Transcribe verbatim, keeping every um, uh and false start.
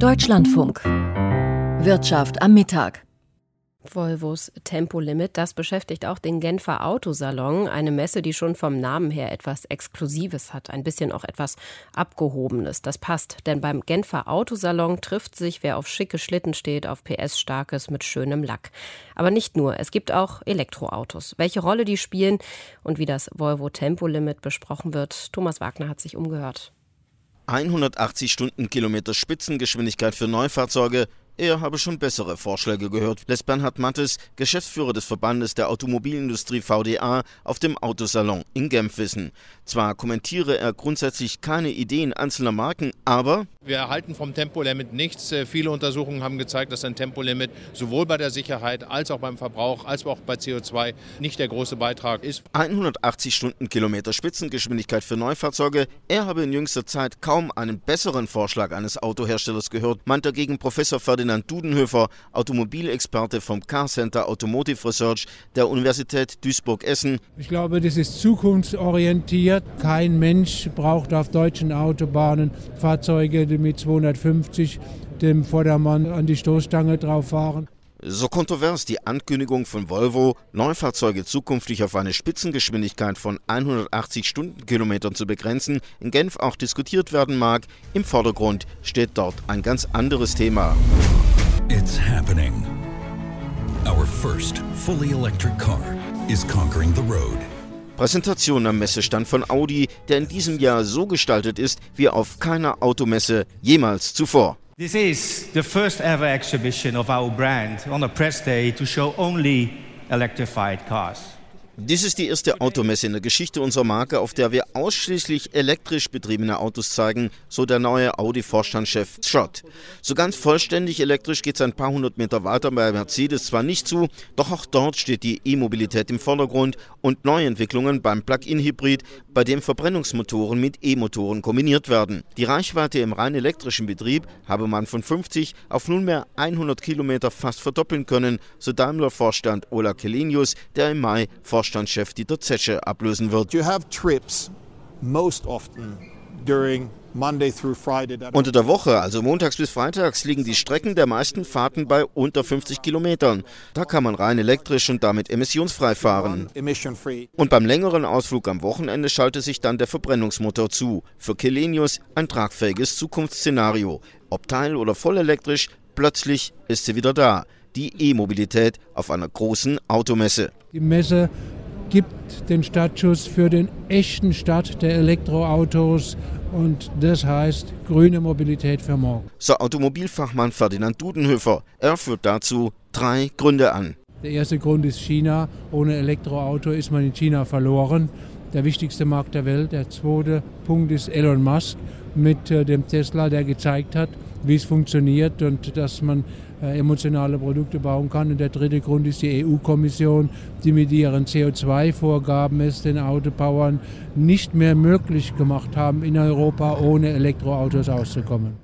Deutschlandfunk. Wirtschaft am Mittag. Volvos Tempolimit, das beschäftigt auch den Genfer Autosalon, eine Messe, die schon vom Namen her etwas Exklusives hat, ein bisschen auch etwas Abgehobenes. Das passt, denn beim Genfer Autosalon trifft sich, wer auf schicke Schlitten steht, auf P S-Starkes mit schönem Lack. Aber nicht nur, es gibt auch Elektroautos. Welche Rolle die spielen und wie das Volvo Tempolimit besprochen wird, Thomas Wagner hat sich umgehört. hundertachtzig Stundenkilometer Spitzengeschwindigkeit für Neufahrzeuge. Er habe schon bessere Vorschläge gehört, lässt Bernhard Mattes, Geschäftsführer des Verbandes der Automobilindustrie V D A, auf dem Autosalon in Genf wissen. Zwar kommentiere er grundsätzlich keine Ideen einzelner Marken, aber wir erhalten vom Tempolimit nichts. Viele Untersuchungen haben gezeigt, dass ein Tempolimit sowohl bei der Sicherheit als auch beim Verbrauch als auch bei C O zwei nicht der große Beitrag ist. hundertachtzig Stundenkilometer Spitzengeschwindigkeit für Neufahrzeuge. Er habe in jüngster Zeit kaum einen besseren Vorschlag eines Autoherstellers gehört, meint dagegen Professor Ferdinand Dudenhöfer, Automobilexperte vom Car Center Automotive Research der Universität Duisburg-Essen. Ich glaube, das ist zukunftsorientiert. Kein Mensch braucht auf deutschen Autobahnen Fahrzeuge, die mit zweihundertfünfzig dem Vordermann an die Stoßstange drauf fahren. So kontrovers die Ankündigung von Volvo, Neufahrzeuge zukünftig auf eine Spitzengeschwindigkeit von hundertachtzig Stundenkilometern zu begrenzen, in Genf auch diskutiert werden mag, im Vordergrund steht dort ein ganz anderes Thema. It's happening. Our first fully electric car is conquering the road. Präsentation am Messestand von Audi, der in diesem Jahr so gestaltet ist wie auf keiner Automesse jemals zuvor. This is the first ever exhibition of our brand on a press day to show only electrified cars. Dies ist die erste Automesse in der Geschichte unserer Marke, auf der wir ausschließlich elektrisch betriebene Autos zeigen, so der neue Audi-Vorstandschef Schott. So ganz vollständig elektrisch geht es ein paar hundert Meter weiter bei Mercedes zwar nicht zu, doch auch dort steht die E-Mobilität im Vordergrund und Neuentwicklungen beim Plug-in-Hybrid, bei dem Verbrennungsmotoren mit E-Motoren kombiniert werden. Die Reichweite im rein elektrischen Betrieb habe man von fünfzig auf nunmehr hundert Kilometer fast verdoppeln können, so Daimler-Vorstand Ola Källenius, der im Mai Vorstandschef Dieter Zetsche ablösen wird. You have trips most often during Monday through Friday. Unter der Woche, also montags bis freitags, liegen die Strecken der meisten Fahrten bei unter fünfzig Kilometern. Da kann man rein elektrisch und damit emissionsfrei fahren. Und beim längeren Ausflug am Wochenende schaltet sich dann der Verbrennungsmotor zu. Für Källenius ein tragfähiges Zukunftsszenario. Ob teil- oder vollelektrisch, plötzlich ist sie wieder da. Die E-Mobilität auf einer großen Automesse. Die Messe gibt den Startschuss für den echten Start der Elektroautos und das heißt grüne Mobilität für morgen. So Automobilfachmann Ferdinand Dudenhöfer. Er führt dazu drei Gründe an. Der erste Grund ist China. Ohne Elektroauto ist man in China verloren. Der wichtigste Markt der Welt. Der zweite Punkt ist Elon Musk mit äh, dem Tesla, der gezeigt hat, wie es funktioniert und dass man äh, emotionale Produkte bauen kann. Und der dritte Grund ist die E U-Kommission, die mit ihren C O zwei Vorgaben es den Autobauern nicht mehr möglich gemacht haben, in Europa ohne Elektroautos auszukommen.